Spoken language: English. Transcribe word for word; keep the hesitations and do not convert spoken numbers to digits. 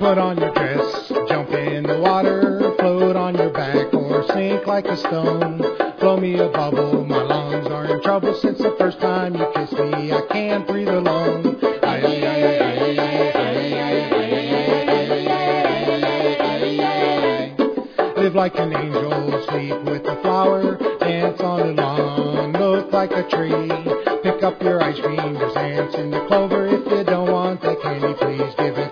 Put on your dress, jump in the water, float on your back or sink like a stone. Blow me a bubble, my lungs are in trouble since the first time you kissed me. I can't breathe alone. Ay, ay, ay, ay, ay, ay, ay, ay, ay. Live like an angel, sleep with a flower, dance on the lawn, look like a tree. Pick up your ice cream, just dance in the clover. If you don't want that candy, please give it